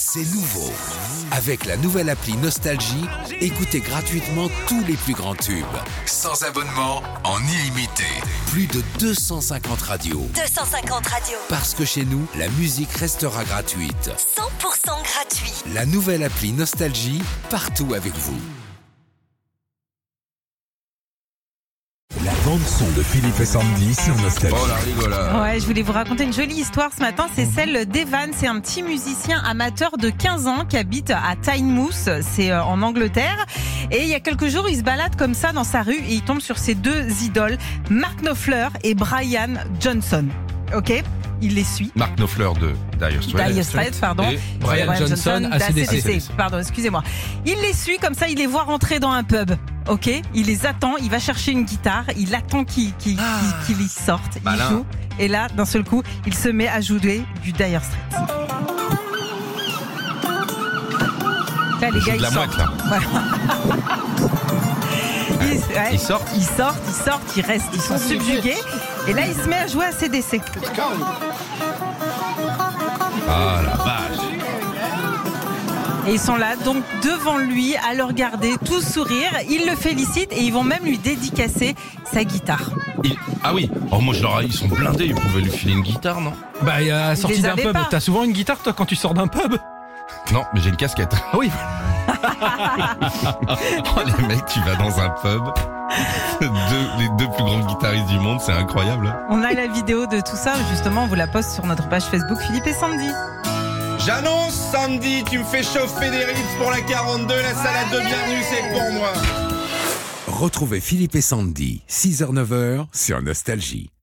C'est nouveau. Avec la nouvelle appli Nostalgie, écoutez gratuitement tous les plus grands tubes. Sans abonnement, en illimité. Plus de 250 radios. 250 radios. Parce que chez nous, la musique restera gratuite. 100% gratuit. La nouvelle appli Nostalgie, partout avec vous. La bande-son de Philippe et Sandy sur Nostalgie. Oh la rigolade. Ouais, je voulais vous raconter une jolie histoire ce matin. C'est celle d'Evan. C'est un petit musicien amateur de 15 ans qui habite à Tynemouth. C'est en Angleterre. Et il y a quelques jours, il se balade comme ça dans sa rue et il tombe sur ses deux idoles, Mark Knopfler et Brian Johnson. Ok ? Il les suit. Mark Knopfler de Dire Straits. Dire Straits, pardon. Et Brian Johnson, AC/DC. Pardon, excusez-moi. Il les suit comme ça, il les voit rentrer dans un pub. Ok, il les attend, il va chercher une guitare, il attend qu'ils y sortent, il joue, et là, d'un seul coup, il se met à jouer du Dire Straits. Là, les gars, ils sortent. Ils sortent, ils restent, ils sont subjugués, et là, il se met à jouer à AC/DC. Ah la vache. Et ils sont là, donc devant lui, à le regarder, tous sourire. Ils le félicitent et ils vont même lui dédicacer sa guitare. Ah oui, oh, moi ils sont blindés, ils pouvaient lui filer une guitare, non? Bah, à la sortie d'un pub, t'as souvent une guitare toi quand tu sors d'un pub? Non, mais j'ai une casquette. Ah oui. Oh les mecs, tu vas dans un pub, les deux plus grandes guitaristes du monde, c'est incroyable. On a la vidéo de tout ça, justement, on vous la poste sur notre page Facebook Philippe et Sandy. J'annonce, Sandy, tu me fais chauffer des Ritz pour la 42, la salade de bienvenue, c'est pour moi. Retrouvez Philippe et Sandy, 6h-9h sur Nostalgie.